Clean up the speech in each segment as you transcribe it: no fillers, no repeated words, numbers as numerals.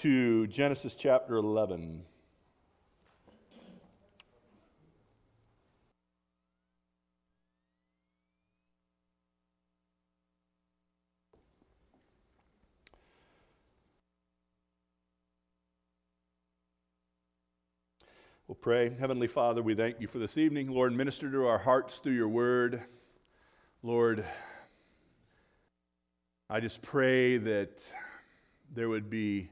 to Genesis chapter 11. We'll pray. Heavenly Father, we thank you for this evening. Lord, minister to our hearts through your word. Lord, I just pray that there would be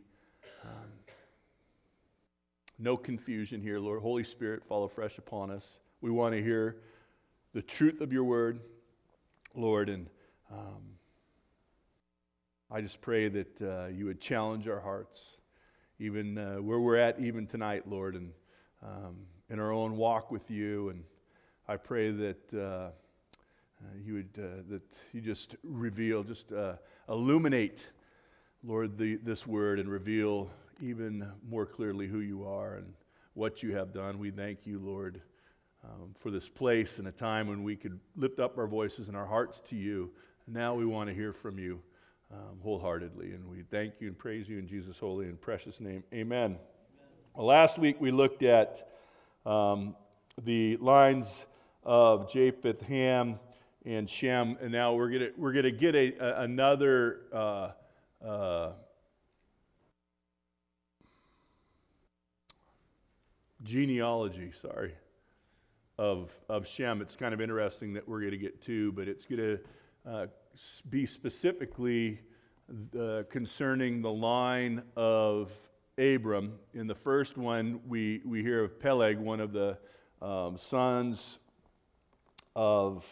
no confusion here, Lord. Holy Spirit, fall afresh upon us. We want to hear the truth of your word, Lord, and I just pray that you would challenge our hearts, even where we're at even tonight, Lord, and in our own walk with you. And I pray that you just reveal, illuminate, Lord, this word, and reveal even more clearly who you are and what you have done. We thank you, Lord, for this place and a time when we could lift up our voices and our hearts to you. And now we want to hear from you wholeheartedly. And we thank you and praise you in Jesus' holy and precious name. Amen. Well, last week we looked at the lines of Japheth, Ham, and Shem, and now we're gonna get another genealogy. Of Shem. It's kind of interesting that we're going to get two, but it's going to be specifically concerning the line of Abram. In the first one, we hear of Peleg, one of the sons of,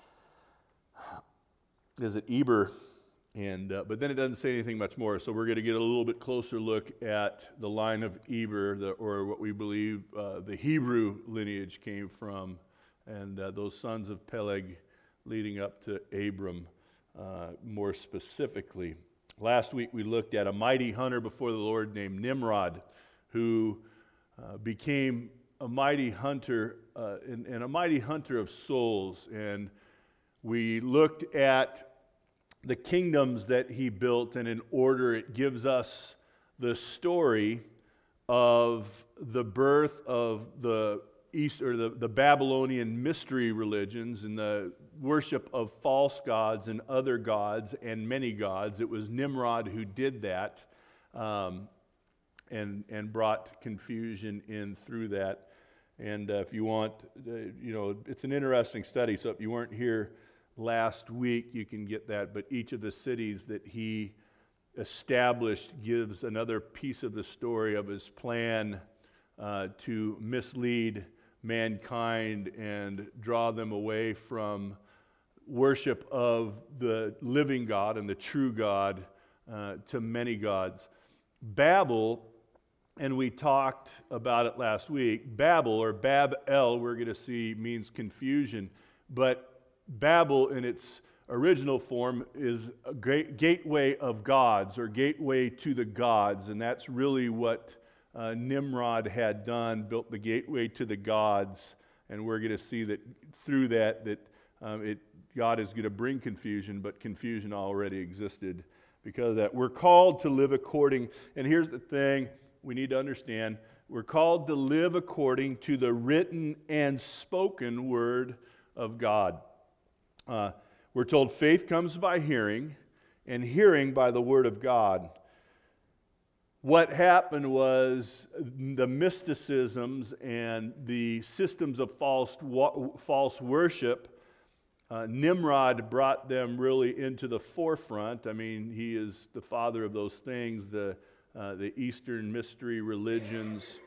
is it Eber? And but then it doesn't say anything much more. So we're going to get a little bit closer look at the line of Eber, or what we believe the Hebrew lineage came from, and those sons of Peleg leading up to Abram more specifically. Last week we looked at a mighty hunter before the Lord named Nimrod, who became a mighty hunter and a mighty hunter of souls. And we looked at the kingdoms that he built, and in order it gives us the story of the birth of the East, or the Babylonian mystery religions, and the worship of false gods and other gods and many gods. It was Nimrod who did that and brought confusion in through that. And if you want, it's an interesting study. So if you weren't here last week, you can get that. But each of the cities that he established gives another piece of the story of his plan to mislead mankind and draw them away from worship of the living God and the true God to many gods. Babel, and we talked about it last week, Babel, or Bab-el, we're going to see, means confusion. But Babel in its original form is a great gateway of gods, or gateway to the gods, and that's really what Nimrod had done, built the gateway to the gods. And we're going to see that through that God is going to bring confusion, but confusion already existed because of that. We're called to live according, and here's the thing we need to understand, we're called to live according to the written and spoken word of God. We're told faith comes by hearing, and hearing by the word of God. What happened was the mysticisms and the systems of false worship, Nimrod brought them really into the forefront. I mean, he is the father of those things, the Eastern mystery religions,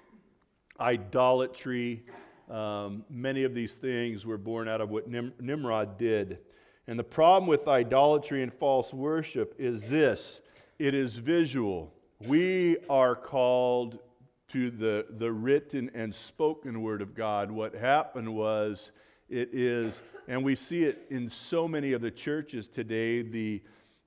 idolatry. Many of these things were born out of what Nimrod did. And the problem with idolatry and false worship is this: it is visual. We are called to the written and spoken word of God. What happened was, it is, and we see it in so many of the churches today, the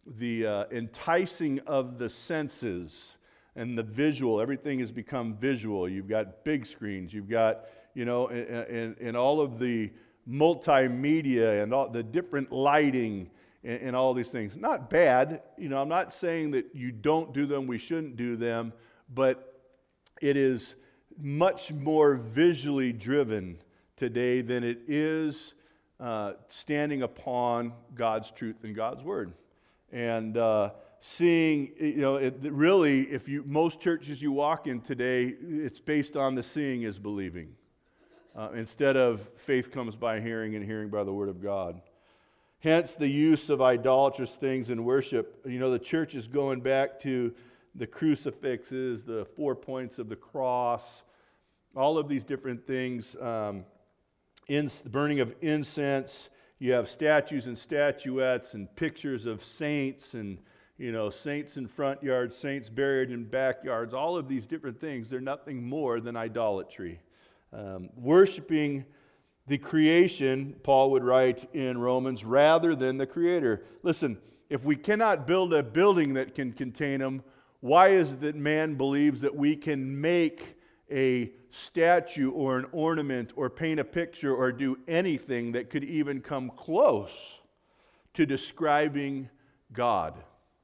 enticing of the senses and the visual. Everything has become visual. You've got big screens. You've got, and all of the multimedia and all the different lighting and all these things. Not bad. I'm not saying that you don't do them, we shouldn't do them, but it is much more visually driven today than it is standing upon God's truth and God's word. And seeing, really, most churches you walk in today, it's based on the seeing is believing. Instead of faith comes by hearing and hearing by the word of God. Hence the use of idolatrous things in worship. The church is going back to the crucifixes, the 4 points of the cross, all of these different things, the burning of incense. You have statues and statuettes and pictures of saints and, saints in front yards, saints buried in backyards, all of these different things. They're nothing more than idolatry. Worshiping the creation, Paul would write in Romans, rather than the Creator. Listen, if we cannot build a building that can contain Him, why is it that man believes that we can make a statue or an ornament or paint a picture or do anything that could even come close to describing God?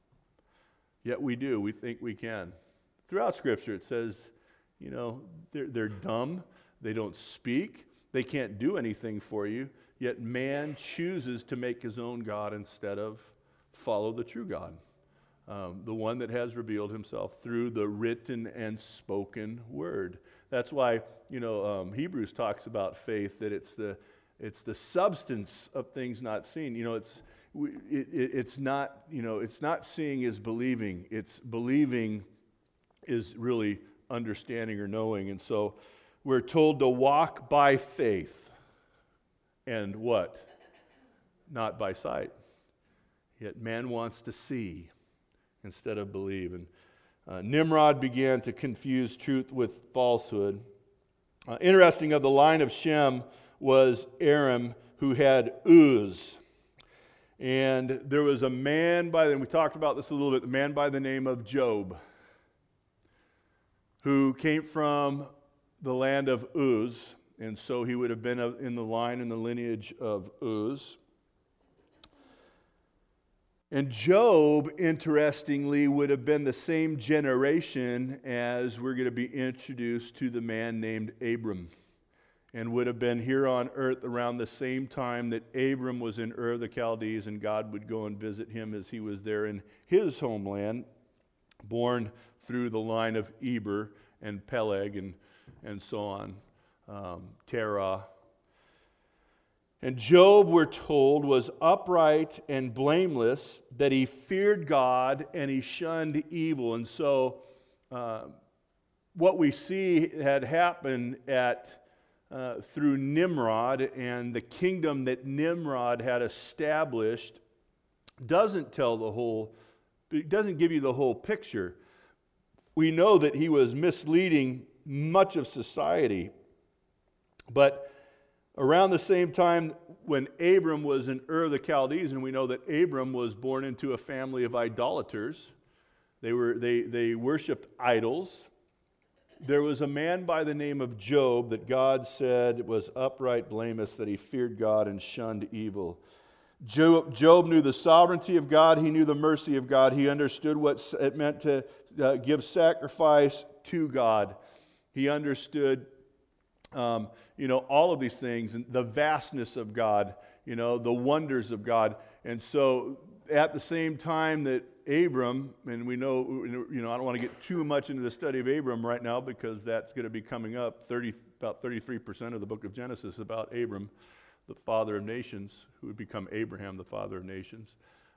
Yet we do. We think we can. Throughout Scripture it says, they're dumb. They don't speak. They can't do anything for you. Yet man chooses to make his own God instead of follow the true God. The one that has revealed himself through the written and spoken word. That's why, Hebrews talks about faith, that it's the substance of things not seen. It's not seeing is believing. It's believing is really understanding or knowing. And so we're told to walk by faith and what? Not by sight. Yet man wants to see instead of believe. And Nimrod began to confuse truth with falsehood. Interesting, of the line of Shem was Aram, who had Uz. And there was a man we talked about this a little bit, a man by the name of Job, who came from the land of Uz, and so he would have been in the line and the lineage of Uz. And Job, interestingly, would have been the same generation as we're going to be introduced to the man named Abram, and would have been here on earth around the same time that Abram was in Ur of the Chaldees, and God would go and visit him as he was there in his homeland, born through the line of Eber and Peleg and so on, Terah. And Job, we're told, was upright and blameless, that he feared God and he shunned evil. And so what we see had happened through Nimrod and the kingdom that Nimrod had established doesn't give you the whole picture. We know that he was misleading much of society. But around the same time when Abram was in Ur of the Chaldees, and we know that Abram was born into a family of idolaters, they worshipped idols. There was a man by the name of Job that God said was upright, blameless, that he feared God and shunned evil. Job knew the sovereignty of God. He knew the mercy of God. He understood what it meant to give sacrifice to God. He understood, all of these things, and the vastness of God, the wonders of God. And so at the same time that Abram, and we know, I don't want to get too much into the study of Abram right now because that's going to be coming up. About 33% of the book of Genesis is about Abram, the father of nations, who would become Abraham, the father of nations.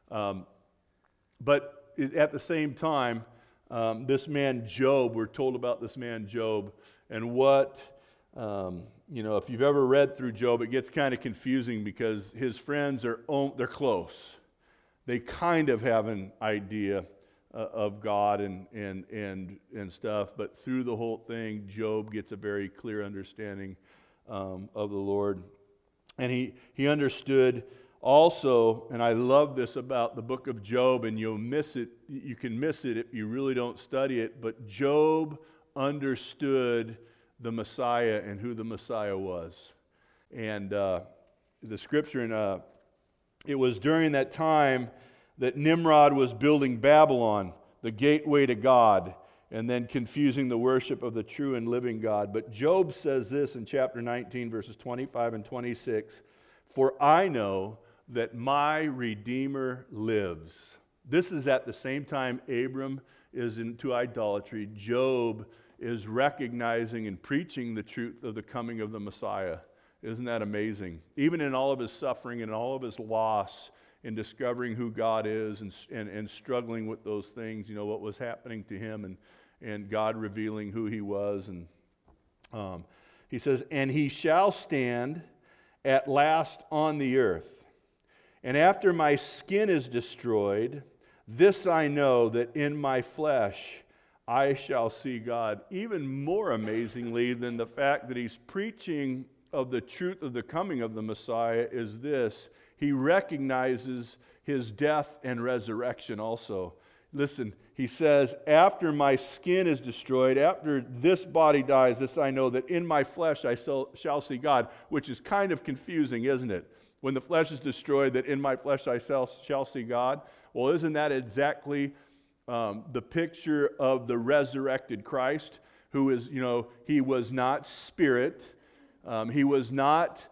But at the same time, this man Job, we're told about this man Job, and what, if you've ever read through Job, it gets kind of confusing because his friends they're close. They kind of have an idea of God and stuff, but through the whole thing, Job gets a very clear understanding of the Lord. And he understood also, and I love this about the book of Job, and you'll miss it, you can miss it if you really don't study it, but Job understood the Messiah and who the Messiah was. And the scripture, it was during that time that Nimrod was building Babylon, the gateway to God. and then confusing the worship of the true and living God. But Job says this in chapter 19, verses 25 and 26, "For I know that my Redeemer lives." This is at the same time Abram is into idolatry. Job is recognizing and preaching the truth of the coming of the Messiah. Isn't that amazing? Even in all of his suffering and all of his loss, in discovering who God is and struggling with those things, what was happening to him and God revealing who he was. And he says, "And he shall stand at last on the earth. And after my skin is destroyed, this I know, that in my flesh I shall see God." Even more amazingly than the fact that he's preaching of the truth of the coming of the Messiah is this: he recognizes his death and resurrection also. Listen, he says, "After my skin is destroyed, after this body dies, this I know, that in my flesh I shall see God," which is kind of confusing, isn't it? When the flesh is destroyed, that in my flesh I shall see God. Well, isn't that exactly the picture of the resurrected Christ, who is, he was not spirit. He was not,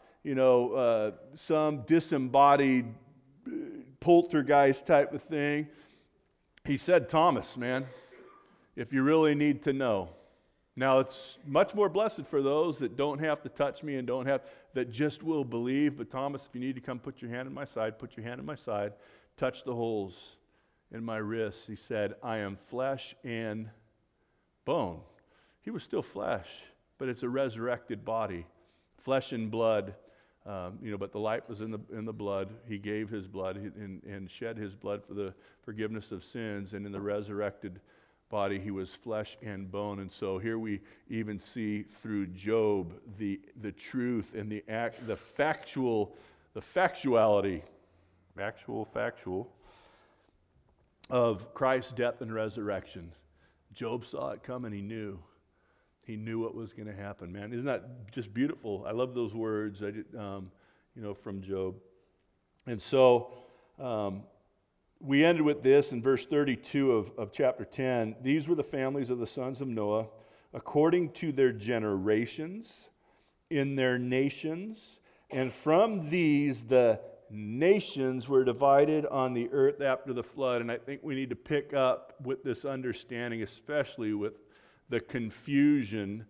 some disembodied poltergeist type of thing. He said, "Thomas, man, if you really need to know." Now, it's much more blessed for those that don't have to touch me and that just will believe. But Thomas, if you need to come put your hand in my side, put your hand in my side, touch the holes in my wrists. He said, "I am flesh and bone." He was still flesh, but it's a resurrected body. Flesh and blood, but the life was in the blood. He gave his blood and shed his blood for the forgiveness of sins. And in the resurrected body, he was flesh and bone. And so here we even see through Job the truth and the factuality, factual of Christ's death and resurrection. Job saw it coming. He knew. He knew what was going to happen, man. Isn't that just beautiful? I love those words, from Job. And so we ended with this in verse 32 of chapter 10. "These were the families of the sons of Noah, according to their generations, in their nations. And from these the nations were divided on the earth after the flood." And I think we need to pick up with this understanding, especially with the confusion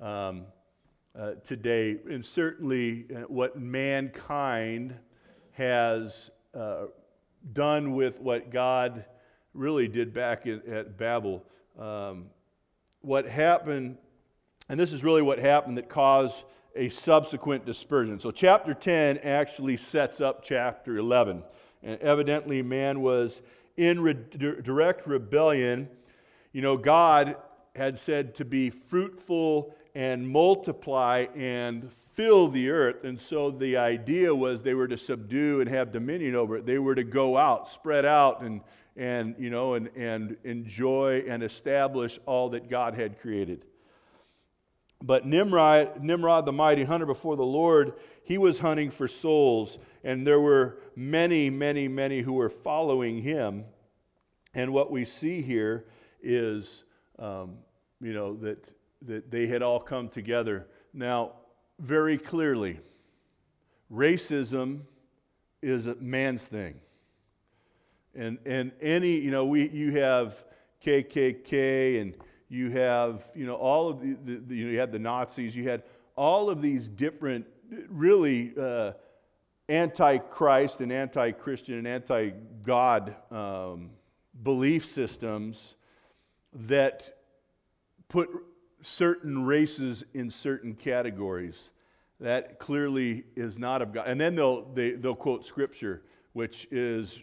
today, and certainly what mankind has done with what God really did back at Babel. What happened, and this is really what happened that caused a subsequent dispersion. So chapter 10 actually sets up chapter 11. And evidently man was in direct rebellion. God had said to be fruitful and multiply and fill the earth. And so the idea was they were to subdue and have dominion over it. They were to go out, spread out, and enjoy and establish all that God had created. But Nimrod, the mighty hunter before the Lord, he was hunting for souls, and there were many, many, many who were following him. And what we see here is that they had all come together. Now, very clearly, racism is a man's thing. And any, you have KKK, and you have, all of you had the Nazis, you had all of these different, really anti-Christ and anti-Christian and anti-God belief systems that put certain races in certain categories. That clearly is not of God. And then they'll quote Scripture, which is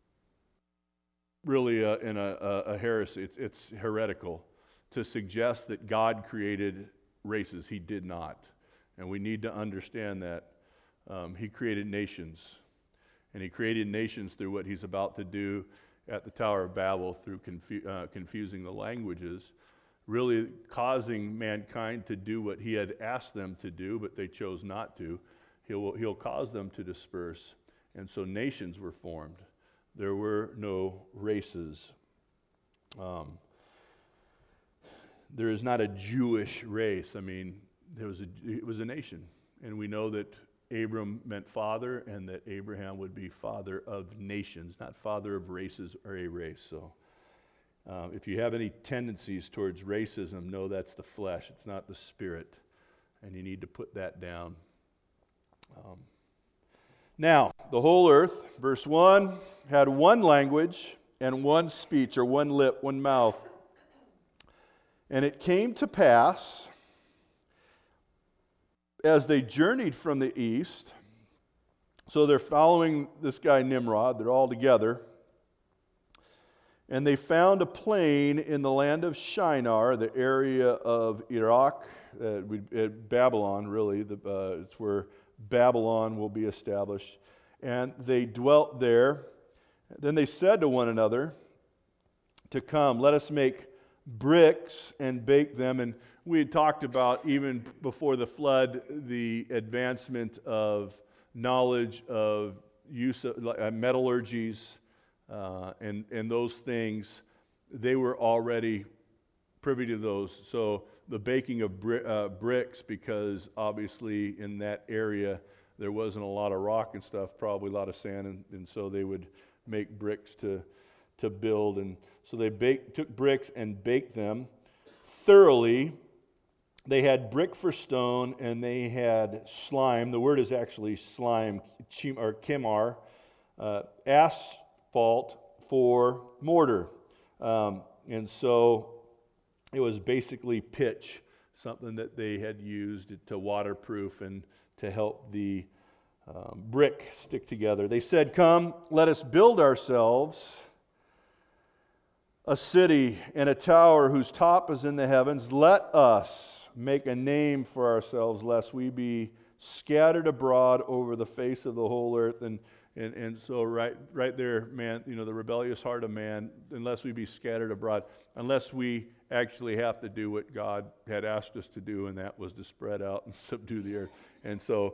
really a heresy. It's heretical to suggest that God created races. He did not. And we need to understand that. He created nations. And he created nations through what he's about to do at the Tower of Babel, through confusing the languages, really causing mankind to do what he had asked them to do, but they chose not to. He'll cause them to disperse. And so nations were formed. There were no races. there is not a Jewish race. I mean, it was a nation. And we know that Abram meant father, and that Abraham would be father of nations, not father of races or a race. So if you have any tendencies towards racism, know that's the flesh. It's not the spirit. And you need to put that down. Now, the whole earth, verse 1, had one language and one speech, or one lip, one mouth. And it came to pass, as they journeyed from the east, so they're following this guy Nimrod, they're all together, and they found a plain in the land of Shinar, the area of Iraq, Babylon, really. It's where Babylon will be established. And they dwelt there. Then they said to one another, to come, let us make bricks and bake them. And we had talked about, even before the flood, the advancement of knowledge of use of metallurgies and those things. They were already privy to those. So the baking of bricks, because obviously in that area there wasn't a lot of rock and stuff, probably a lot of sand, and so they would make bricks to build. And so they took bricks and baked them thoroughly. They had brick for stone, and they had slime. The word is actually slime, or kimar, asphalt for mortar. And so it was basically pitch, something that they had used to waterproof and to help the brick stick together. They said, come, let us build ourselves a city and a tower whose top is in the heavens. Let us make a name for ourselves, lest we be scattered abroad over the face of the whole earth. And so right there, man, the rebellious heart of man, unless we be scattered abroad, unless we actually have to do what God had asked us to do, and that was to spread out and subdue the earth. And so,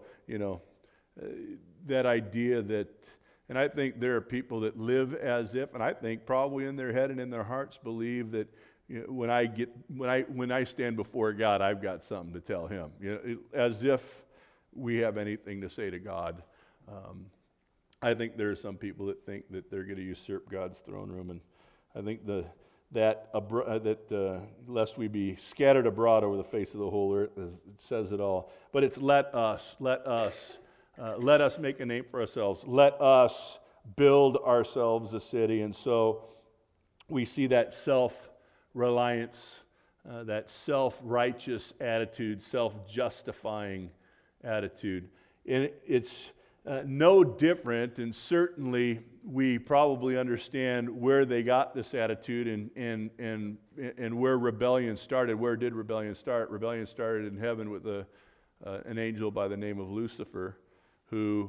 that idea that, and I think there are people that live as if, and I think probably in their head and in their hearts believe that when I stand before God, I've got something to tell Him. As if we have anything to say to God. I think there are some people that think that they're going to usurp God's throne room, and I think that lest we be scattered abroad over the face of the whole earth, it says it all. But it's let us make a name for ourselves. Let us build ourselves a city. And so we see that self-reliance, that self-righteous attitude, self-justifying attitude. And it's no different, and certainly we probably understand where they got this attitude and where rebellion started. Where did rebellion start? Rebellion started in heaven with an angel by the name of Lucifer, who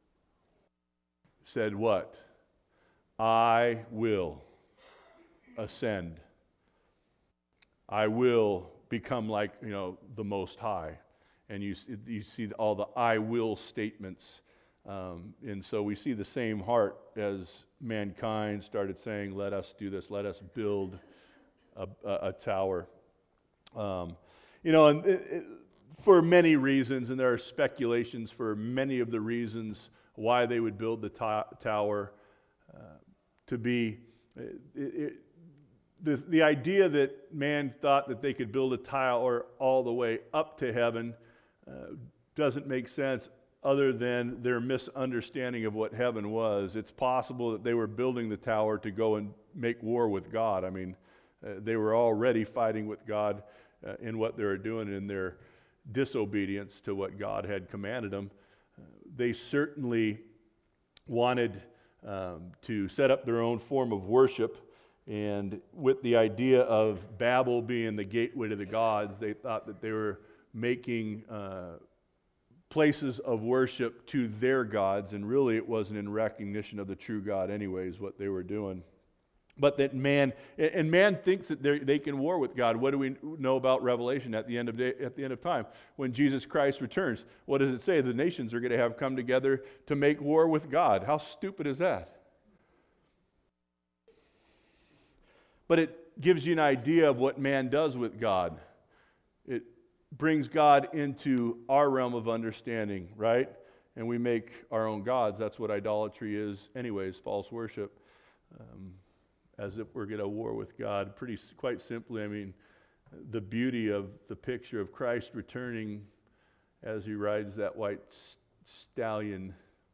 said what? I will ascend. I will become like the Most High. And you see all the I will statements. And so we see the same heart as mankind started saying, let us do this, let us build a tower. For many reasons, and there are speculations for many of the reasons why they would build the tower, to be the idea that man thought that they could build a tower all the way up to heaven doesn't make sense, other than their misunderstanding of what heaven was. It's possible that they were building the tower to go and make war with God. I mean, they were already fighting with God in what they were doing in their disobedience to what God had commanded them. They certainly wanted to set up their own form of worship, and with the idea of Babel being the gateway to the gods, they thought that they were making places of worship to their gods, and really it wasn't in recognition of the true God anyways, what they were doing. But that man thinks that they can war with God. What do we know about Revelation at the end of time? When Jesus Christ returns, what does it say? The nations are going to have come together to make war with God. How stupid is that? But gives you an idea of what man does with God. It brings God into our realm of understanding, right? And we make our own gods. That's what idolatry is anyways, false worship. As if we're at a war with God. Quite simply, I mean, the beauty of the picture of Christ returning as he rides that white stallion.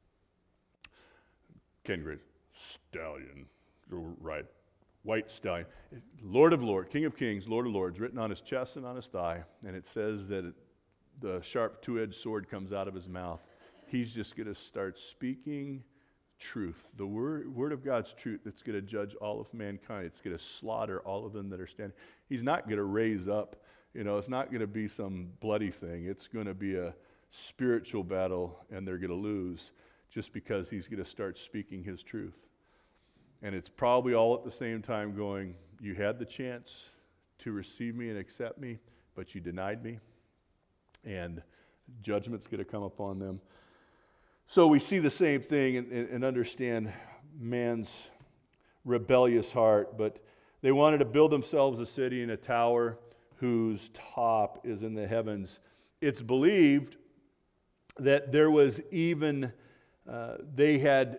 Ken Grace, stallion, right? White stallion. Lord of Lords, King of Kings, Lord of Lords, written on his chest and on his thigh. And it says that the sharp two-edged sword comes out of his mouth. He's just going to start speaking truth, the word of God's truth that's going to judge all of mankind. It's going to slaughter all of them that are standing. He's not going to raise up, it's not going to be some bloody thing. It's going to be a spiritual battle, and they're going to lose just because he's going to start speaking his truth. And it's probably all at the same time going, you had the chance to receive me and accept me, but you denied me, and judgment's going to come upon them. So we see the same thing and understand man's rebellious heart, but they wanted to build themselves a city and a tower whose top is in the heavens. It's believed that there was even, they had,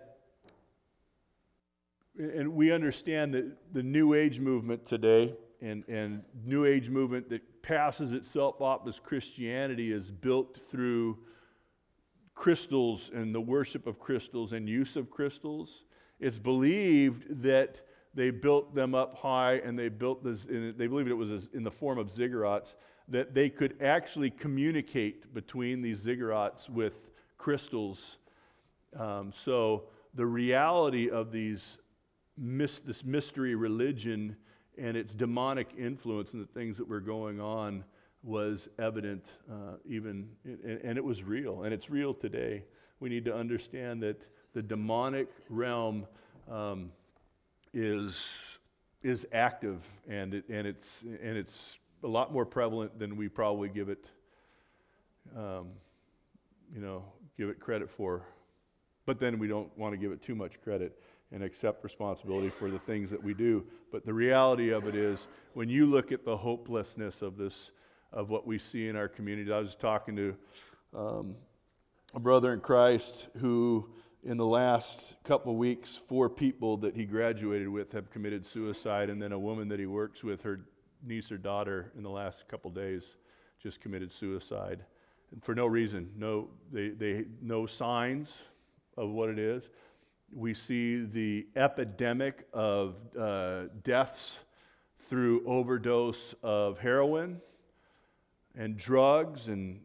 and we understand that the New Age movement today and New Age movement that passes itself off as Christianity is built through crystals and the worship of crystals and use of crystals. It's believed that they built them up high, and they built this. They believed it was in the form of ziggurats, that they could actually communicate between these ziggurats with crystals. So the reality of this mystery religion and its demonic influence and the things that were going on was evident and it was real, and it's real today. We need to understand that the demonic realm is active, and it's a lot more prevalent than we probably give it credit for. But then we don't want to give it too much credit and accept responsibility for the things that we do. But the reality of it is, when you look at the hopelessness of this, of what we see in our community. I was talking to a brother in Christ who, in the last couple of weeks, 4 people that he graduated with have committed suicide, and then a woman that he works with, her niece or daughter, in the last couple of days just committed suicide. And for no reason, no signs of what it is. We see the epidemic of deaths through overdose of heroin and drugs, and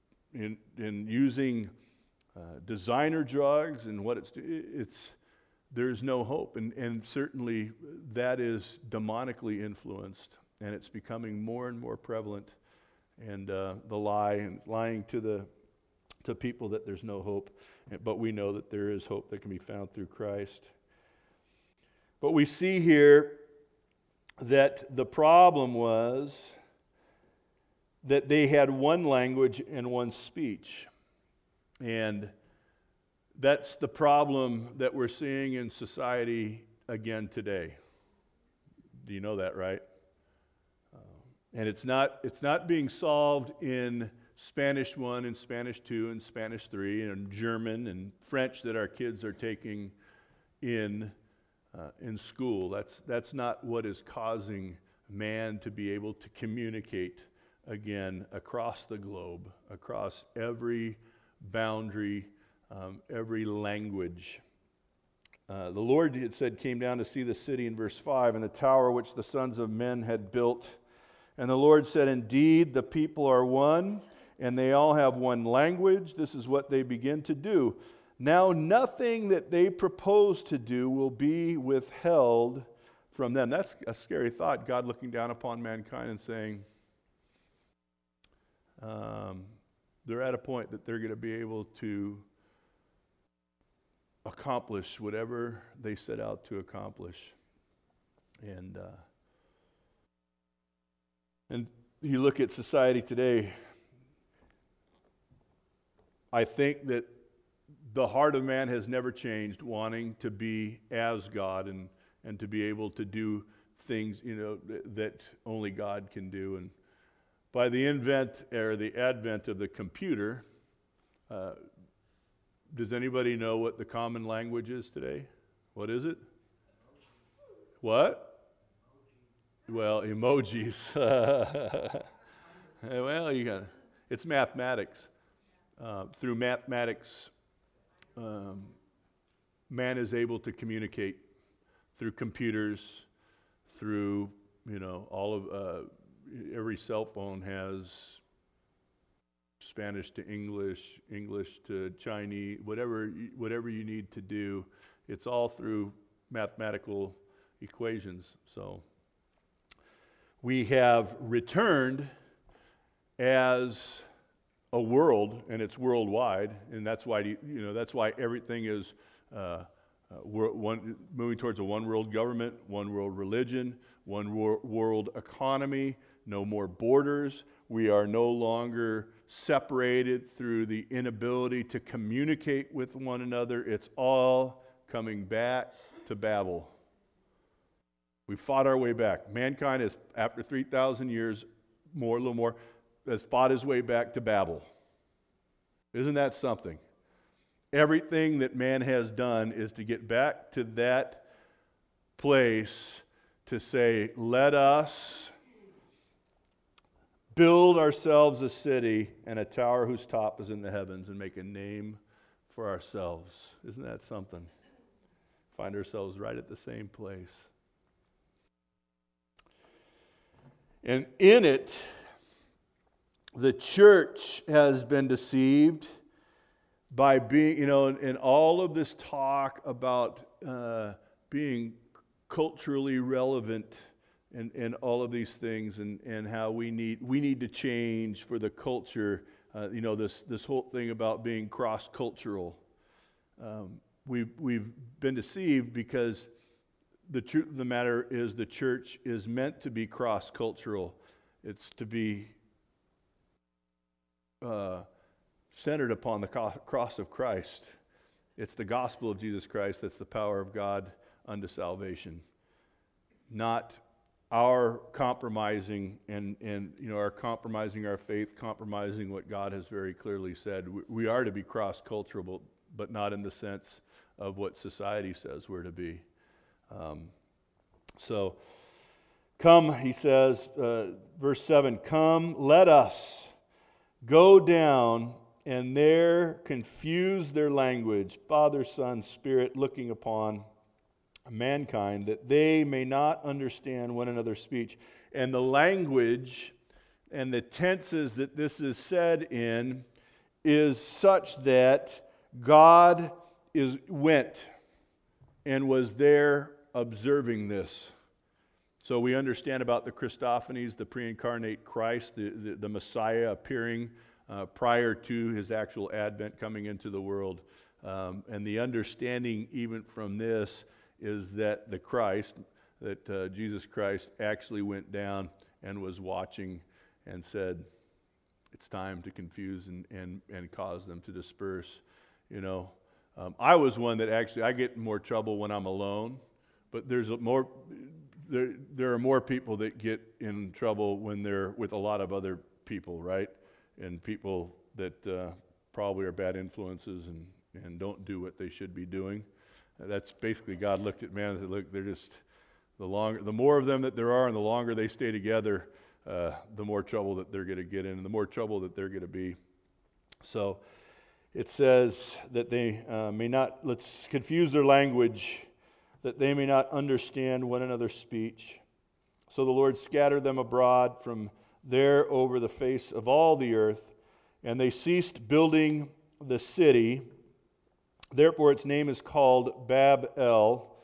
using designer drugs, and what there's no hope, and certainly that is demonically influenced, and it's becoming more and more prevalent, and the lying to people that there's no hope, but we know that there is hope that can be found through Christ. But we see here that the problem was that they had one language and one speech. And that's the problem that we're seeing in society again today. Do you know that, right? And it's not being solved in Spanish 1 and Spanish 2 and Spanish 3 and German and French that our kids are taking in school. That's not what is causing man to be able to communicate again across the globe, across every boundary, every language. The Lord, it said, came down to see the city in verse 5, and the tower which the sons of men had built. And the Lord said, indeed, the people are one, and they all have one language. This is what they begin to do. Now nothing that they propose to do will be withheld from them. That's a scary thought, God looking down upon mankind and saying, they're at a point that they're going to be able to accomplish whatever they set out to accomplish. And you look at society today, I think that the heart of man has never changed, wanting to be as God and to be able to do things, that only God can do. And by the advent of the computer, does anybody know what the common language is today? What is it? What? Well, emojis. Well, it's mathematics. Through mathematics, man is able to communicate through computers, through, every cell phone has Spanish to English, English to Chinese, whatever you need to do. It's all through mathematical equations. So we have returned as a world, and it's worldwide, and that's why everything is moving towards a one world government, one world religion, one world economy, no more borders. We are no longer separated through the inability to communicate with one another. It's all coming back to Babel. We fought our way back. Mankind has, after 3,000 years, a little more, has fought his way back to Babel. Isn't that something? Everything that man has done is to get back to that place to say, let us build ourselves a city and a tower whose top is in the heavens and make a name for ourselves. Isn't that something? Find ourselves right at the same place. And in it, the church has been deceived by being, in all of this talk about being culturally relevant and all of these things, and how we need to change for the culture. This whole thing about being cross-cultural. We've been deceived because the truth of the matter is the church is meant to be cross-cultural. It's to be centered upon the cross of Christ. It's the gospel of Jesus Christ that's the power of God unto salvation. Not our compromising and our compromising our faith, compromising what God has very clearly said. We are to be cross-cultural, but not in the sense of what society says we're to be. So, come, he says, verse 7, come, let us go down and there confuse their language, Father, Son, Spirit, looking upon mankind, that they may not understand one another's speech. And the language and the tenses that this is said in is such that God went and was there observing this. So we understand about the Christophanies, the pre-incarnate Christ, the Messiah appearing prior to his actual advent coming into the world. And the understanding even from this is that Jesus Christ actually went down and was watching and said, it's time to confuse and cause them to disperse. I was one that actually, I get in more trouble when I'm alone, but there are more people that get in trouble when they're with a lot of other people, right? And people that probably are bad influences and don't do what they should be doing. That's basically God looked at man and said, look, they're just, the more of them that there are and the longer they stay together, the more trouble that they're going to get in and the more trouble that they're going to be. So it says that they may not, let's confuse their language, that they may not understand one another's speech. So the Lord scattered them abroad from there over the face of all the earth, and they ceased building the city. Therefore its name is called Babel,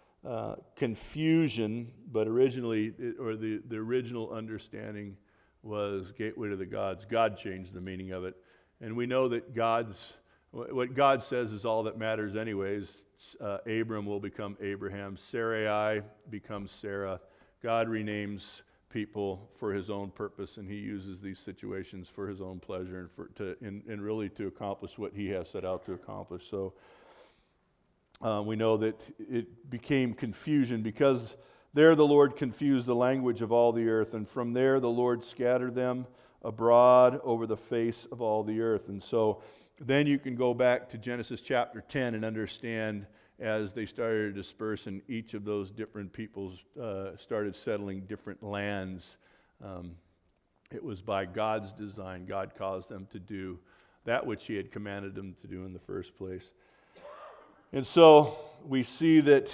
confusion, but originally, the original understanding was gateway to the gods. God changed the meaning of it. And we know that what God says is all that matters anyways. Abram will become Abraham. Sarai becomes Sarah. God renames people for his own purpose, and he uses these situations for his own pleasure and really to accomplish what he has set out to accomplish. So we know that it became confusion because There the Lord confused the language of all the earth, and from there the Lord scattered them abroad over the face of all the earth. And so then you can go back to Genesis chapter 10 and understand as they started to disperse and each of those different peoples started settling different lands. It was by God's design. God caused them to do that which He had commanded them to do in the first place. And so we see that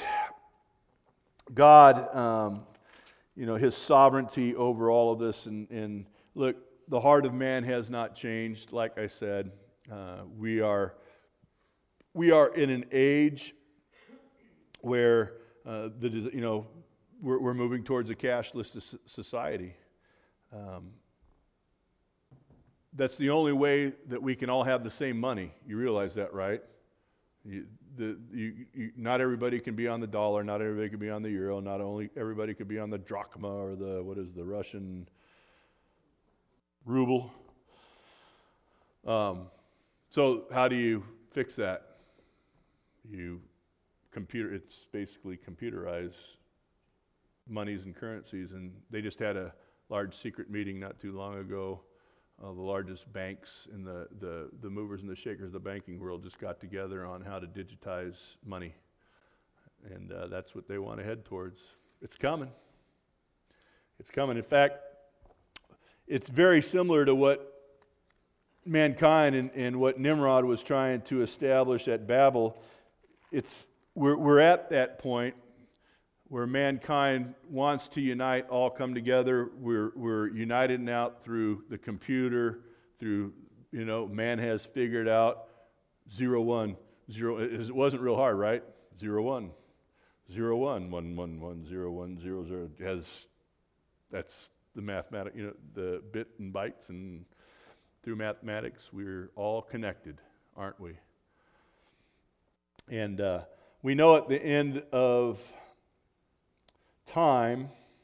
God, His sovereignty over all of this. And look, the heart of man has not changed. Like I said, we are in an age where we're moving towards a cashless society. That's the only way that we can all have the same money. You realize that, right? Not everybody can be on the dollar. Not everybody can be on the euro. Not only everybody can be on the drachma or the Russian ruble. So how do you fix that? It's basically computerized monies and currencies, and they just had a large secret meeting not too long ago. The largest banks and the movers and the shakers of the banking world just got together on how to digitize money, and that's what they want to head towards. It's coming. It's coming. In fact, it's very similar to what mankind and what Nimrod was trying to establish at Babel. We're at that point where mankind wants to unite, all come together. We're united now through the computer, through, man has figured out 0, 1, 0. It wasn't real hard, right? 0, 1, 0, 1, 1, 1, 1, 0, 1, 0, 0. That's the mathematic, the bit and bytes, and through mathematics, we're all connected, aren't we? And we know at the end of time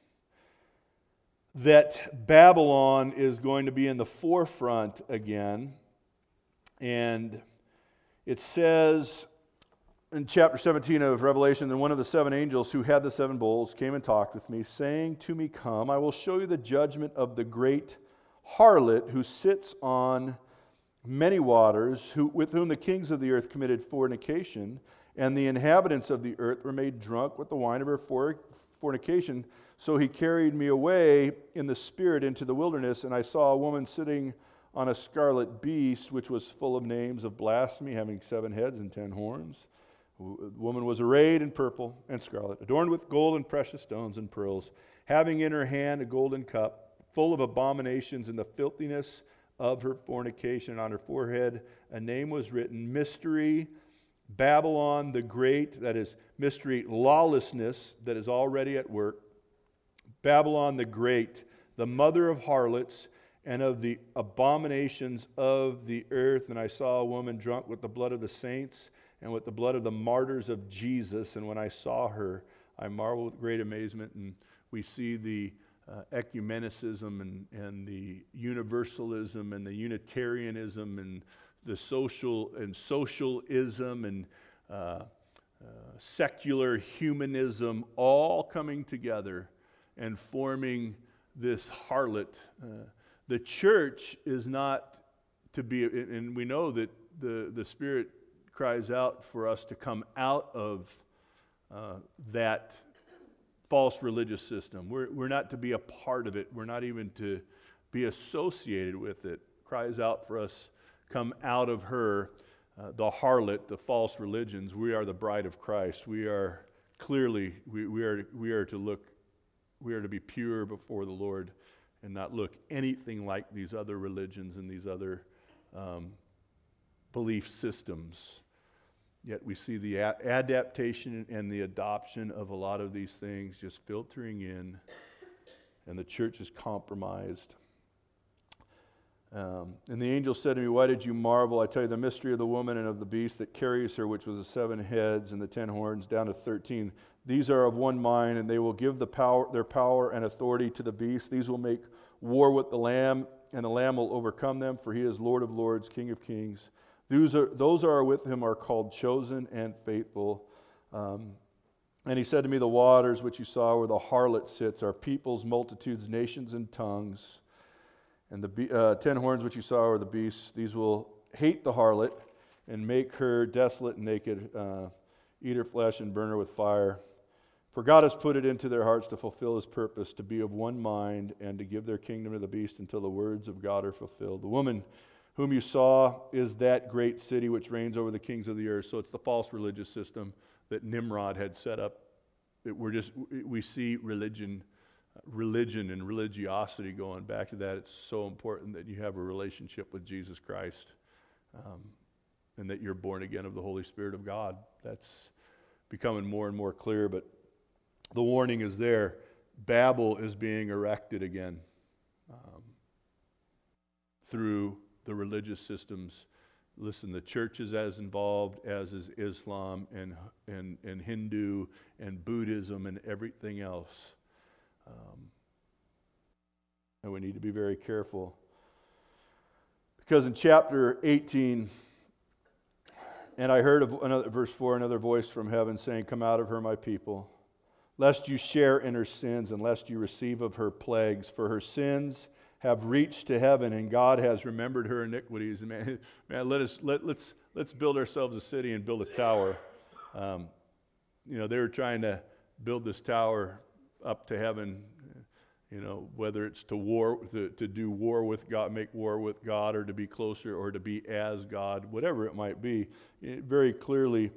that Babylon is going to be in the forefront again. And it says in chapter 17 of Revelation, then one of the 7 angels who had the 7 bowls came and talked with me, saying to me, come, I will show you the judgment of the great harlot who sits on many waters, with whom the kings of the earth committed fornication, and the inhabitants of the earth were made drunk with the wine of her fornication. So he carried me away in the spirit into the wilderness, and I saw a woman sitting on a scarlet beast, which was full of names of blasphemy, having 7 heads and 10 horns. The woman was arrayed in purple and scarlet, adorned with gold and precious stones and pearls, having in her hand a golden cup full of abominations and the filthiness of her fornication. On her forehead a name was written, Mystery Babylon the Great, that is mystery lawlessness that is already at work. Babylon the Great, the mother of harlots and of the abominations of the earth. And I saw a woman drunk with the blood of the saints and with the blood of the martyrs of Jesus. And when I saw her, I marveled with great amazement. And we see the ecumenicism and the universalism and the Unitarianism and the socialism and secular humanism all coming together and forming this harlot. The church is not to be, and we know that the Spirit cries out for us to come out of that false religious system. We're not to be a part of it. We're not even to be associated with it. Cries out for us, come out of her, the harlot, the false religions. We are the bride of Christ. We are clearly, we are to be pure before the Lord and not look anything like these other religions and these other belief systems. Yet we see the adaptation and the adoption of a lot of these things just filtering in, and the church is compromised. And the angel said to me, why did you marvel? I tell you the mystery of the woman and of the beast that carries her, which was the 7 heads and the 10 horns, down to 13. These are of one mind, and they will give their power and authority to the beast. These will make war with the Lamb, and the Lamb will overcome them, for he is Lord of lords, King of kings. Those who are with him are called chosen and faithful. And he said to me, the waters which you saw where the harlot sits are peoples, multitudes, nations, and tongues. And the 10 horns which you saw are the beasts. These will hate the harlot and make her desolate and naked, eat her flesh and burn her with fire. For God has put it into their hearts to fulfill his purpose, to be of one mind, and to give their kingdom to the beast until the words of God are fulfilled. The woman whom you saw is that great city which reigns over the kings of the earth. So it's the false religious system that Nimrod had set up. We see religion and religiosity going back to that. It's so important that you have a relationship with Jesus Christ, and that you're born again of the Holy Spirit of God. That's becoming more and more clear, but the warning is there. Babel is being erected again through the religious systems. Listen, the church is as involved as is Islam and Hindu and Buddhism and everything else. And we need to be very careful. Because in chapter 18, and I heard verse 4, another voice from heaven saying, "Come out of her, my people, lest you share in her sins, and lest you receive of her plagues. For her sins have reached to heaven, and God has remembered her iniquities." Man, let's build ourselves a city and build a tower. They were trying to build this tower up to heaven. Whether it's to do war with God, make war with God, or to be closer, or to be as God, whatever it might be. Very clearly,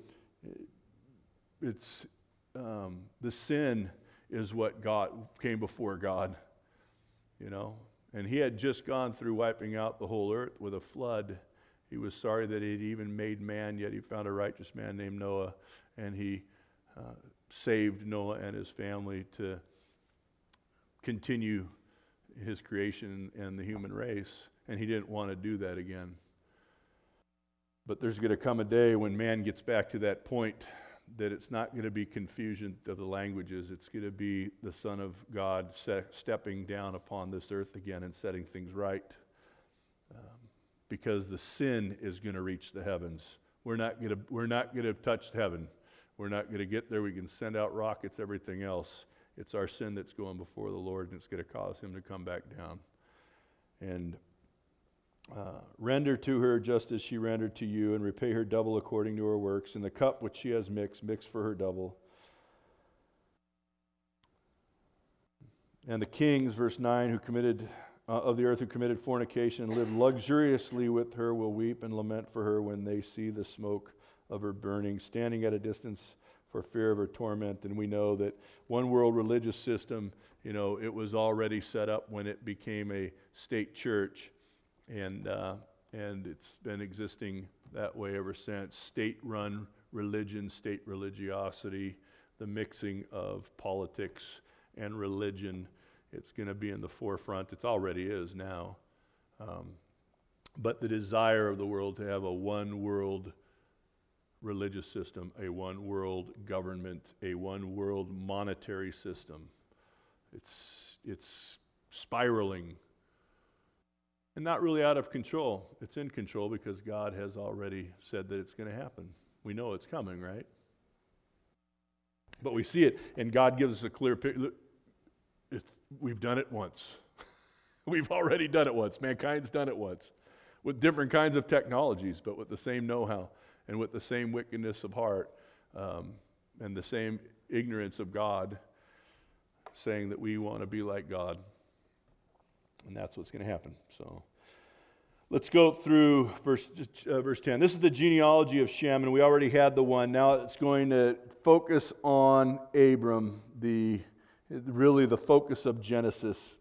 it's the sin is what came before God. And he had just gone through wiping out the whole earth with a flood. He was sorry that he'd even made man, yet he found a righteous man named Noah, and he saved Noah and his family to continue his creation and the human race, and he didn't want to do that again. But there's going to come a day when man gets back to that point that it's not going to be confusion of the languages. It's going to be the Son of God stepping down upon this earth again and setting things right, because the sin is going to reach the heavens. We're not going to touch heaven. We're not going to get there. We can send out rockets, everything else. It's our sin that's going before the Lord, and it's going to cause him to come back down. And render to her just as she rendered to you, and repay her double according to her works. And the cup which she has mix for her double. And the kings, verse 9, of the earth who committed fornication and lived luxuriously with her will weep and lament for her when they see the smoke of her burning, standing at a distance for fear of her torment. And we know that one world religious system, it was already set up when it became a state church, and it's been existing that way ever since. State-run religion, state religiosity, the mixing of politics and religion. It's going to be in the forefront. It already is now. But the desire of the world to have a one world religious system, a one world government, a one world monetary system. It's spiraling, and not really out of control. It's in control because God has already said that it's going to happen. We know it's coming, right? But we see it, and God gives us a clear picture. We've done it once. We've already done it once. Mankind's done it once, with different kinds of technologies, but with the same know-how, and with the same wickedness of heart, and the same ignorance of God, saying that we want to be like God. And that's what's going to happen. So let's go through verse 10. This is the genealogy of Shem, and we already had the one. Now it's going to focus on Abram, really the focus of Genesis.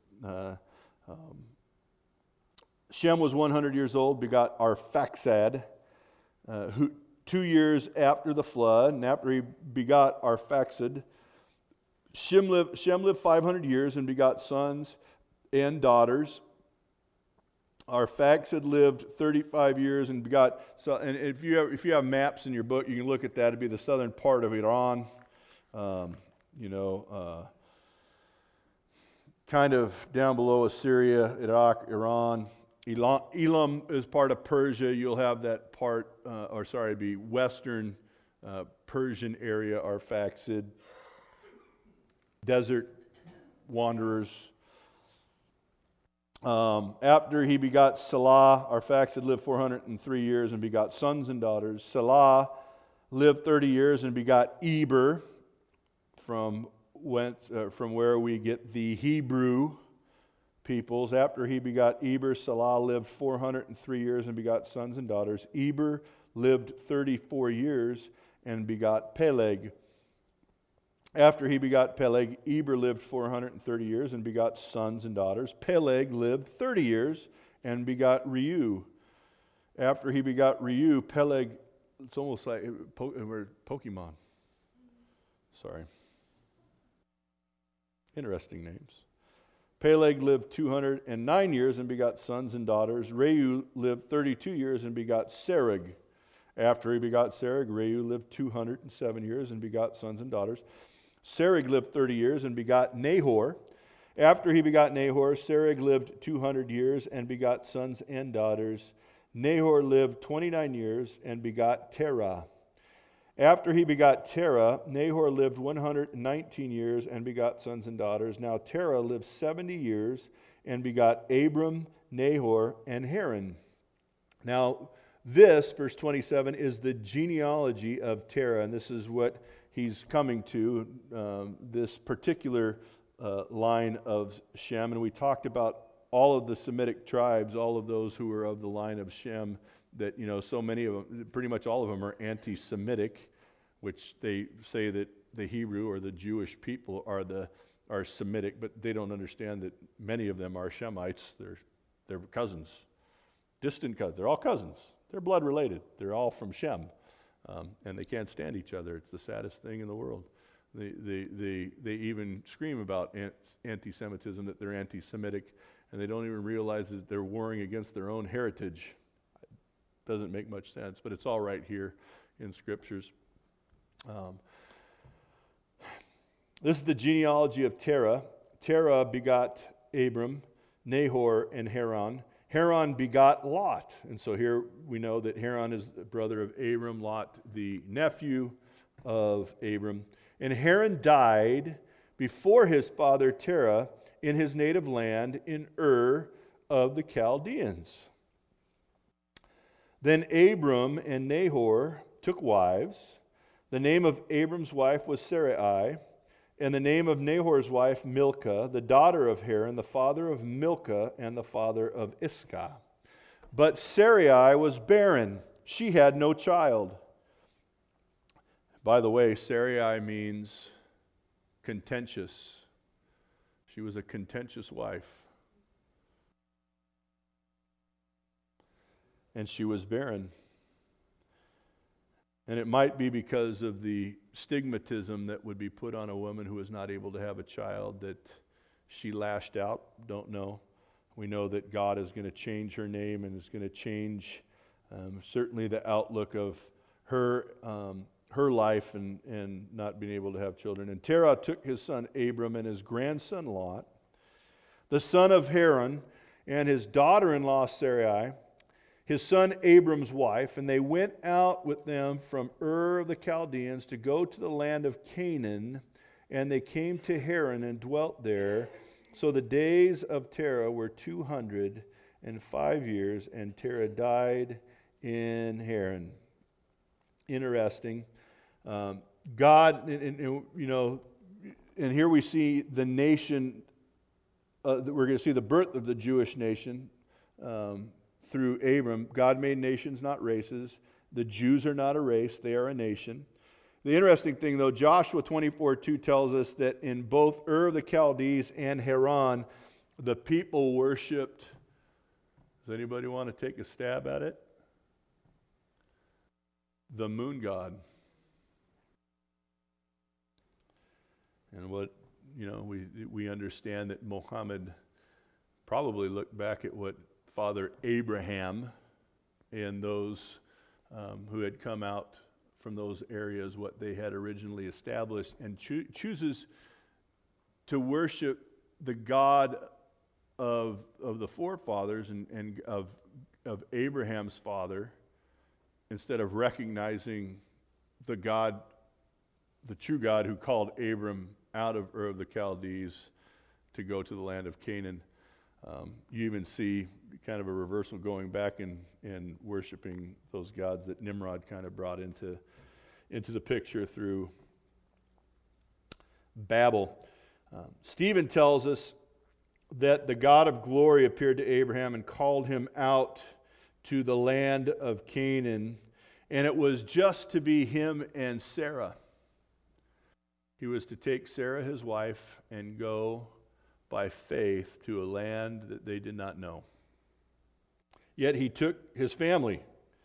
Shem was 100 years old, begot Arphaxad, who 2 years after the flood, and after he begot Arphaxad, Shem lived 500 years and begot sons and daughters. Arphaxad lived 35 years and begot. And if you have maps in your book, you can look at that. It'd be the southern part of Iran. Kind of down below Assyria, Iraq, Iran. Elam is part of Persia. You'll have that part, it'd be western Persian area, Arphaxad. desert wanderers. After he begot Salah, Arphaxad lived 403 years and begot sons and daughters. Salah lived 30 years and begot Eber, from where we get the Hebrew peoples. After he begot Eber, Salah lived 403 years and begot sons and daughters. Eber lived 34 years and begot Peleg. After he begot Peleg, Eber lived 430 years and begot sons and daughters. Peleg lived 30 years and begot Reu. After he begot Reu, Peleg, it's almost like Pokemon. Sorry. Interesting names. Peleg lived 209 years and begot sons and daughters. Reu lived 32 years and begot Serug. After he begot Serug, Reu lived 207 years and begot sons and daughters. Serug lived 30 years and begot Nahor. After he begot Nahor, Serug lived 200 years and begot sons and daughters. Nahor lived 29 years and begot Terah. After he begot Terah, Nahor lived 119 years and begot sons and daughters. Now Terah lived 70 years and begot Abram, Nahor, and Haran. Now this, verse 27, is the genealogy of Terah, and this is what he's coming to, this particular line of Shem. And we talked about all of the Semitic tribes, all of those who were of the line of Shem, that, so many of them, pretty much all of them are anti-Semitic, which they say that the Hebrew or the Jewish people are Semitic, but they don't understand that many of them are Shemites. They're cousins, distant cousins. They're all cousins. They're blood related. They're all from Shem, and they can't stand each other. It's the saddest thing in the world. They even scream about anti-Semitism, that they're anti-Semitic, and they don't even realize that they're warring against their own heritage. It doesn't make much sense, but it's all right here in Scriptures. This is the genealogy of Terah. Terah begot Abram, Nahor, and Haran. Haran begot Lot. And so here we know that Haran is the brother of Abram, Lot the nephew of Abram. And Haran died before his father Terah in his native land in Ur of the Chaldeans. Then Abram and Nahor took wives. The name of Abram's wife was Sarai, and the name of Nahor's wife Milcah, the daughter of Haran, the father of Milcah and the father of Iscah. But Sarai was barren. She had no child. By the way, Sarai means contentious. She was a contentious wife. And she was barren. And it might be because of the stigmatism that would be put on a woman who was not able to have a child that she lashed out. Don't know. We know that God is going to change her name and is going to change certainly the outlook of her life and not being able to have children. And Terah took his son Abram and his grandson Lot, the son of Haran, and his daughter-in-law Sarai, his son Abram's wife, and they went out with them from Ur of the Chaldeans to go to the land of Canaan, and they came to Haran and dwelt there. So the days of Terah were 205 years, and Terah died in Haran. Interesting. God, and here we see the nation, we're going to see the birth of the Jewish nation, through Abram. God made nations, not races. The Jews are not a race, they are a nation. The interesting thing, though, Joshua 24:2 tells us that in both Ur of the Chaldees and Haran, the people worshipped. Does anybody want to take a stab at it? The moon god. And what, we understand that Muhammad probably looked back at what Father Abraham and those who had come out from those areas, what they had originally established, and chooses to worship the God of the forefathers and of Abraham's father, instead of recognizing the God, the true God who called Abram out of Ur of the Chaldees to go to the land of Canaan. You even see kind of a reversal going back and worshiping those gods that Nimrod kind of brought into the picture through Babel. Stephen tells us that the God of glory appeared to Abraham and called him out to the land of Canaan, and it was just to be him and Sarah. He was to take Sarah, his wife, and go by faith to a land that they did not know. Yet he took his family,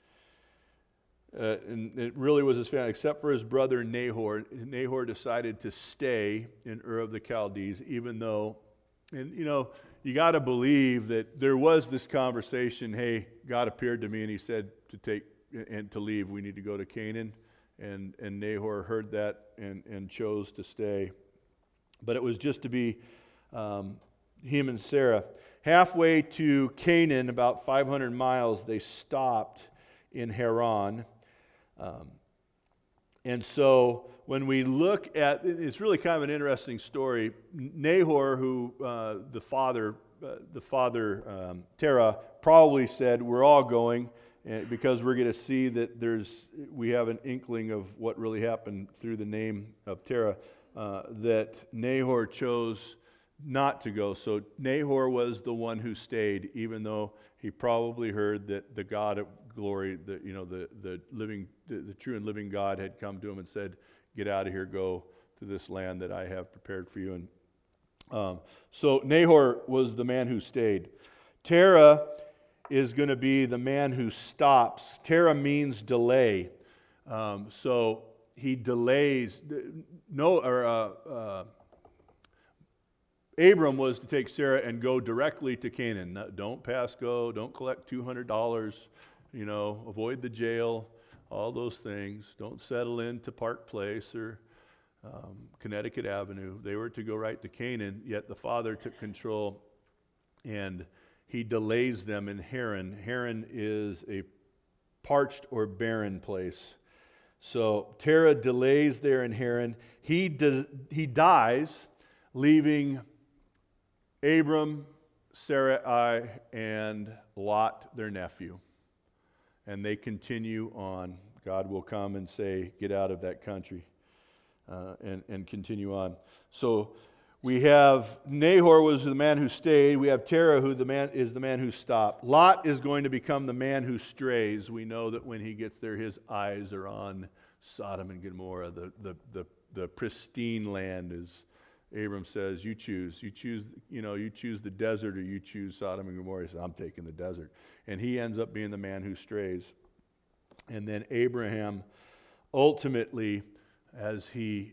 and it really was his family, except for his brother Nahor. Nahor decided to stay in Ur of the Chaldees, even though, and you know, you got to believe that there was this conversation, hey, God appeared to me and he said to take and to leave, we need to go to Canaan. And Nahor heard that and chose to stay. But it was just to be him and Sarah. Halfway to Canaan, about 500 miles, they stopped in Haran. And so when we look at, it's really kind of an interesting story. Nahor, who the father, Terah, probably said, we're all going, because we're going to see that we have an inkling of what really happened through the name of Terah, that Nahor chose not to go. So Nahor was the one who stayed, even though he probably heard that the God of glory, the true and living God had come to him and said, get out of here, go to this land that I have prepared for you. And so Nahor was the man who stayed. Terah is going to be the man who stops. Terah means delay. So he delays. Abram was to take Sarah and go directly to Canaan. Don't pass go. Don't collect $200. Avoid the jail. All those things. Don't settle into Park Place or Connecticut Avenue. They were to go right to Canaan. Yet the father took control, and he delays them in Haran. Haran is a parched or barren place. So Terah delays there in Haran. He dies, leaving Abram, Sarai, and Lot, their nephew. And they continue on. God will come and say, get out of that country, and continue on. So we have Nahor was the man who stayed. We have Terah, who is the man who stopped. Lot is going to become the man who strays. We know that when he gets there, his eyes are on Sodom and Gomorrah, the pristine land. As Abram says, you choose the desert or you choose Sodom and Gomorrah. He says, I'm taking the desert. And he ends up being the man who strays. And then Abraham, ultimately, as he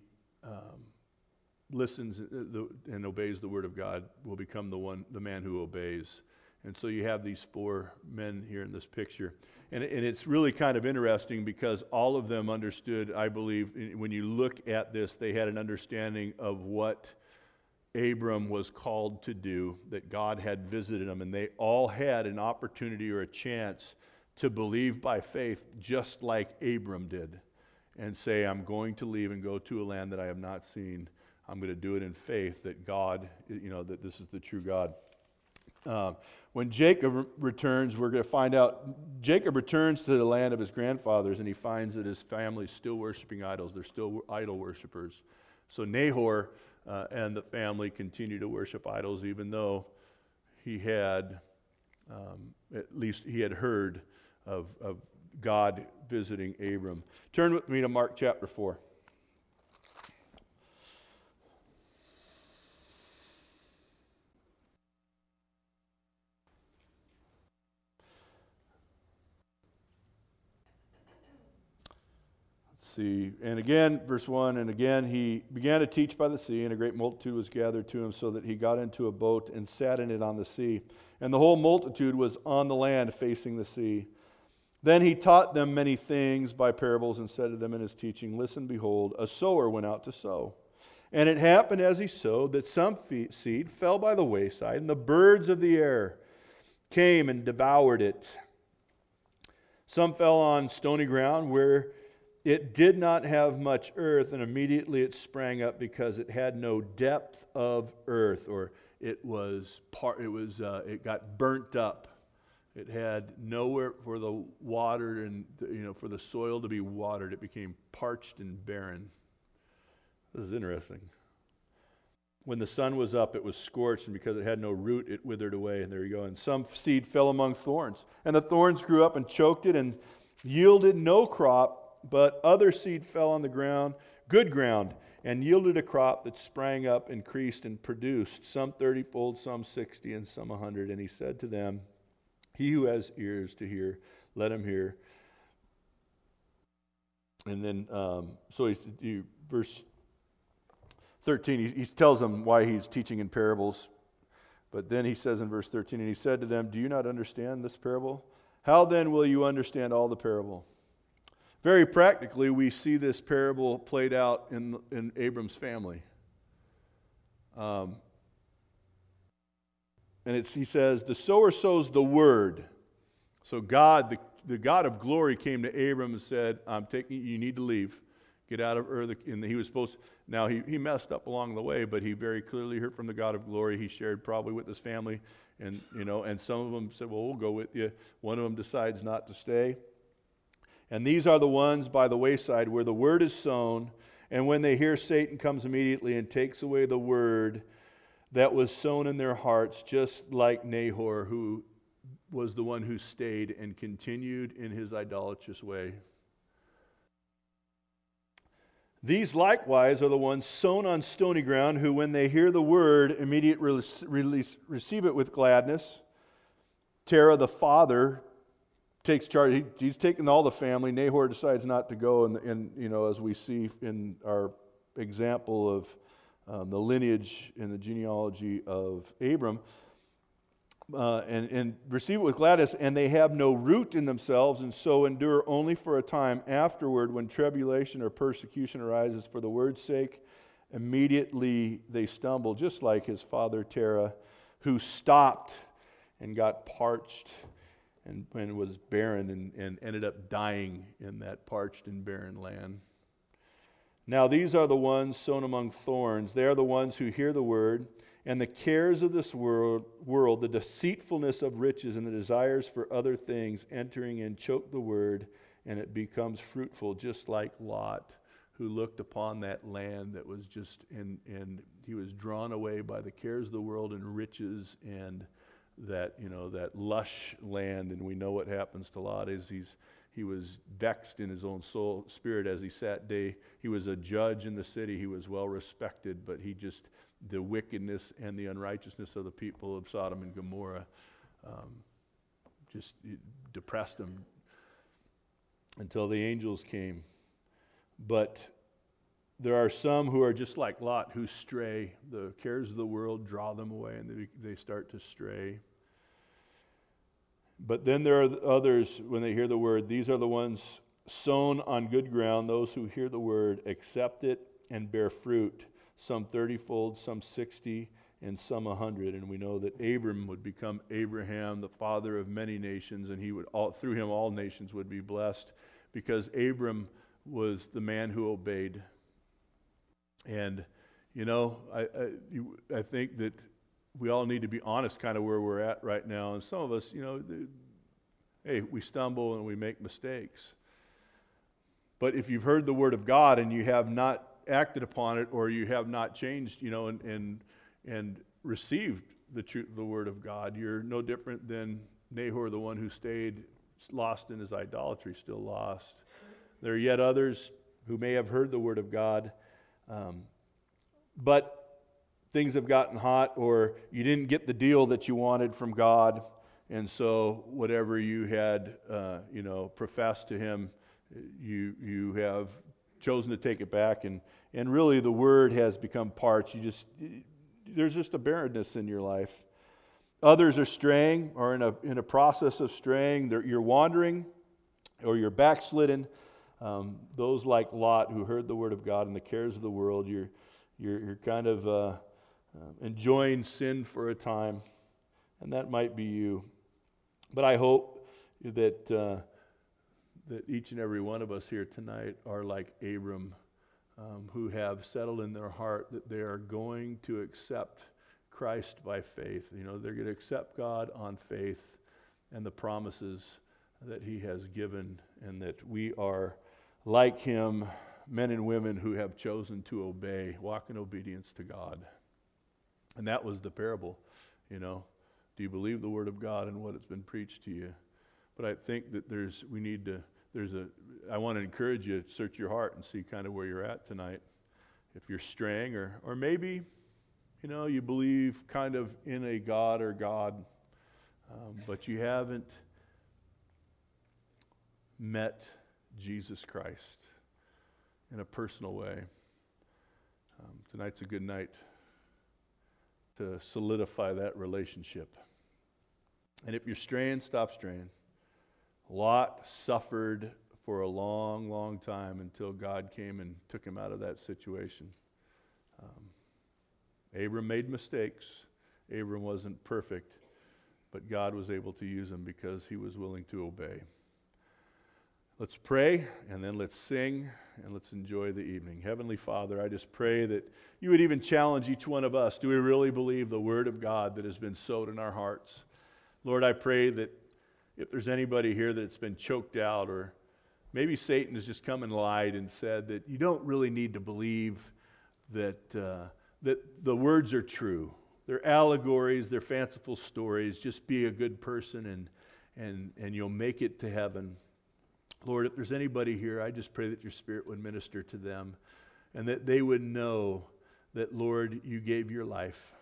listens and obeys the word of God, will become the man who obeys. And so you have these four men here in this picture. And it's really kind of interesting because all of them understood, I believe, when you look at this, they had an understanding of what Abram was called to do, that God had visited them, and they all had an opportunity or a chance to believe by faith just like Abram did and say, I'm going to leave and go to a land that I have not seen. I'm going to do it in faith that God, that this is the true God. When Jacob returns, we're going to find out, Jacob returns to the land of his grandfathers, and he finds that his family is still worshiping idols. They're still idol worshipers. So Nahor and the family continue to worship idols, even though he had, at least he had heard of God visiting Abram. Turn with me to Mark chapter 4. See, and again, verse 1, and again he began to teach by the sea, and a great multitude was gathered to him, so that he got into a boat and sat in it on the sea. And the whole multitude was on the land facing the sea. Then he taught them many things by parables, and said to them in his teaching, listen, behold, a sower went out to sow. And it happened as he sowed that some seed fell by the wayside, and the birds of the air came and devoured it. Some fell on stony ground where It did not have much earth, and immediately it sprang up because it had no depth of earth, or it got burnt up. It had nowhere for the water and for the soil to be watered. It became parched and barren. This is interesting. When the sun was up, it was scorched, and because it had no root, it withered away. And there you go. And some seed fell among thorns, and the thorns grew up and choked it, and yielded no crop. But other seed fell on the ground, good ground, and yielded a crop that sprang up, increased, and produced, some 30-fold, some 60, and some 100. And he said to them, he who has ears to hear, let him hear. And then, verse 13, he tells them why he's teaching in parables. But then he says in verse 13, and he said to them, do you not understand this parable? How then will you understand all the parable? Very practically, we see this parable played out in Abram's family. And he says, the sower sows the word. So God, the God of glory, came to Abram and said, you need to leave. Get out of Ur. And he was supposed to, now he messed up along the way, but he very clearly heard from the God of glory. He shared probably with his family. And some of them said, well, we'll go with you. One of them decides not to stay. And these are the ones by the wayside where the word is sown, and when they hear, Satan comes immediately and takes away the word that was sown in their hearts, just like Nahor, who was the one who stayed and continued in his idolatrous way. These likewise are the ones sown on stony ground, who when they hear the word, immediately receive it with gladness. Terah, the father, takes charge. He's taken all the family. Nahor decides not to go, and as we see in our example of the lineage and the genealogy of Abram, and receive it with gladness, and they have no root in themselves, and so endure only for a time. Afterward, when tribulation or persecution arises for the word's sake, immediately they stumble, just like his father Terah, who stopped and got parched and was barren and ended up dying in that parched and barren land. Now these are the ones sown among thorns. They are the ones who hear the word, and the cares of this world, the deceitfulness of riches, and the desires for other things entering in choke the word, and it becomes fruitful, just like Lot, who looked upon that land that was just, and he was drawn away by the cares of the world and riches and that lush land. And we know what happens to Lot is he was vexed in his own soul spirit as he sat day. He was a judge in the city. He was well respected, but the wickedness and the unrighteousness of the people of Sodom and Gomorrah just depressed him until the angels came. But there are some who are just like Lot, who stray. The cares of the world draw them away, and they start to stray. But then there are others, when they hear the word, these are the ones sown on good ground, those who hear the word, accept it, and bear fruit, some 30-fold, some 60, and some 100. And we know that Abram would become Abraham, the father of many nations, and through him all nations would be blessed, because Abram was the man who obeyed. And, I think that we all need to be honest kind of where we're at right now. And some of us, hey, we stumble and we make mistakes. But if you've heard the word of God and you have not acted upon it, or you have not changed, and received the truth of the word of God, you're no different than Nahor, the one who stayed lost in his idolatry, still lost. There are yet others who may have heard the word of God, but things have gotten hot, or you didn't get the deal that you wanted from God, and so whatever you had, professed to him, you have chosen to take it back, and really the word has become parched. There's just a barrenness in your life. Others are straying, or in a process of straying. You're wandering, or you're backslidden. Those like Lot, who heard the word of God and the cares of the world, you're kind of enjoying sin for a time, and that might be you. But I hope that that each and every one of us here tonight are like Abram, who have settled in their heart that they are going to accept Christ by faith. You know, they're going to accept God on faith and the promises that he has given, and that we are like him, men and women who have chosen to obey, walk in obedience to God. And that was the parable, you know. Do you believe the word of God and what it's been preached to you? But I think that I want to encourage you to search your heart and see kind of where you're at tonight. If you're straying, or maybe, you know, you believe kind of in a God or God, but you haven't met Jesus Christ in a personal way. Tonight's a good night to solidify that relationship. And if you're straying, stop straying. Lot suffered for a long, long time until God came and took him out of that situation. Abram made mistakes. Abram wasn't perfect, but God was able to use him because he was willing to obey. Let's pray, and then let's sing, and let's enjoy the evening. Heavenly Father, I just pray that you would even challenge each one of us. Do we really believe the word of God that has been sowed in our hearts? Lord, I pray that if there's anybody here that's been choked out, or maybe Satan has just come and lied and said that you don't really need to believe that the words are true. They're allegories, they're fanciful stories. Just be a good person and you'll make it to heaven. Lord, if there's anybody here, I just pray that your Spirit would minister to them and that they would know that, Lord, you gave your life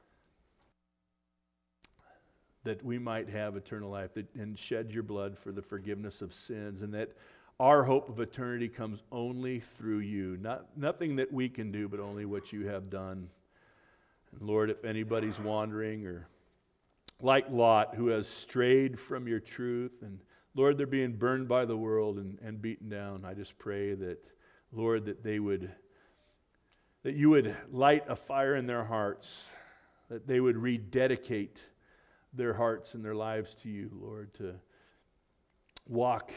that we might have eternal life, and shed your blood for the forgiveness of sins, and that our hope of eternity comes only through you. Nothing that we can do, but only what you have done. And Lord, if anybody's wandering, or like Lot, who has strayed from your truth, and Lord, they're being burned by the world and beaten down, I just pray that, Lord, that you would light a fire in their hearts, that they would rededicate their hearts and their lives to you, Lord, to walk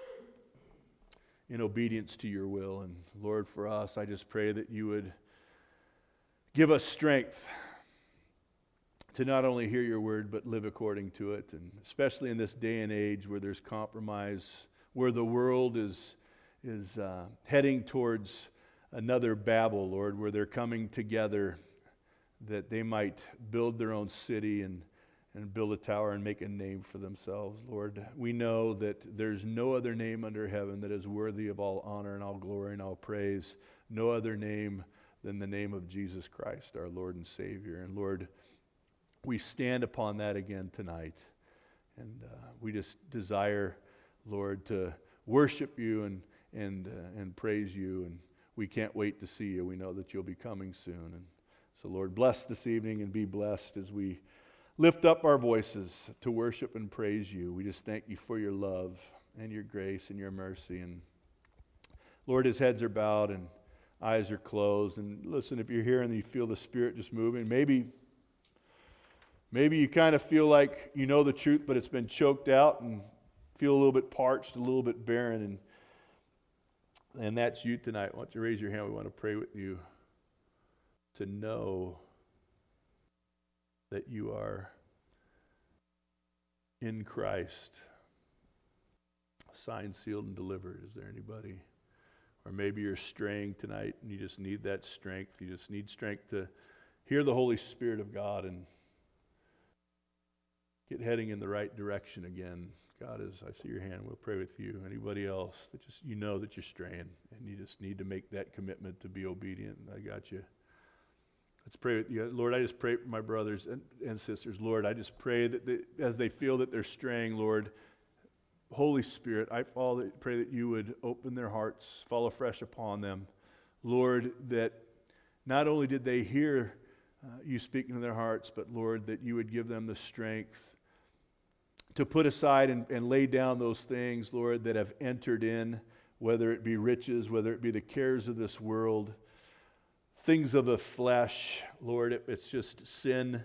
in obedience to your will. And Lord, for us, I just pray that you would give us strength to not only hear your word, but live according to it. And especially in this day and age where there's compromise, where the world is heading towards another Babel, Lord, where they're coming together that they might build their own city and build a tower and make a name for themselves. Lord, we know that there's no other name under heaven that is worthy of all honor and all glory and all praise. No other name than the name of Jesus Christ, our Lord and Savior. And Lord, we stand upon that again tonight. And we just desire, Lord, to worship you and praise you. And we can't wait to see you. We know that you'll be coming soon. And so, Lord, bless this evening and be blessed as we lift up our voices to worship and praise you. We just thank you for your love and your grace and your mercy. And Lord, as heads are bowed and eyes are closed. And listen, if you're here and you feel the Spirit just moving, maybe you kind of feel like you know the truth, but it's been choked out and feel a little bit parched, a little bit barren. And that's you tonight. Why don't you raise your hand? We want to pray with you to know that you are in Christ, signed, sealed, and delivered. Is there anybody? Or maybe you're straying tonight and you just need that strength. You just need strength to hear the Holy Spirit of God and get heading in the right direction again. God, as I see your hand, we'll pray with you. Anybody else that just, you know that you're straying and you just need to make that commitment to be obedient. I got you. Let's pray with you. Lord, I just pray for my brothers and sisters. Lord, I just pray that as they feel that they're straying, Lord, Holy Spirit, I pray that you would open their hearts, fall afresh upon them. Lord, that not only did they hear you speaking to their hearts, but Lord, that you would give them the strength to put aside and lay down those things, Lord, that have entered in, whether it be riches, whether it be the cares of this world, things of the flesh, Lord, it's just sin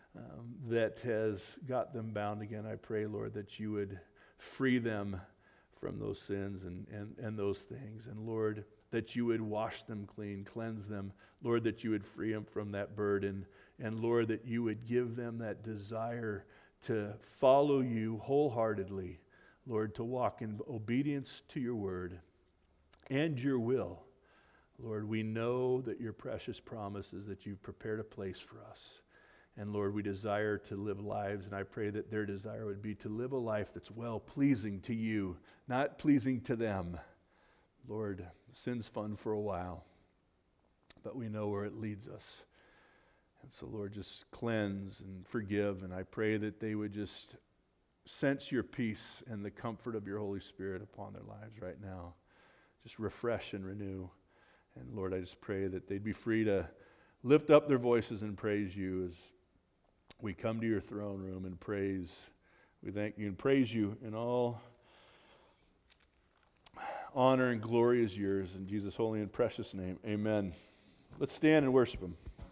that has got them bound again. I pray, Lord, that you would free them from those sins and those things. And Lord, that you would wash them clean, cleanse them. Lord, that you would free them from that burden. And Lord, that you would give them that desire to follow you wholeheartedly. Lord, to walk in obedience to your word and your will. Lord, we know that your precious promise is that you've prepared a place for us. And Lord, we desire to live lives, and I pray that their desire would be to live a life that's well-pleasing to you, not pleasing to them. Lord, sin's fun for a while, but we know where it leads us. And so, Lord, just cleanse and forgive, and I pray that they would just sense your peace and the comfort of your Holy Spirit upon their lives right now. Just refresh and renew. And Lord, I just pray that they'd be free to lift up their voices and praise you as we come to your throne room and praise. We thank you and praise you in all honor and glory is yours. In Jesus' holy and precious name, amen. Let's stand and worship him.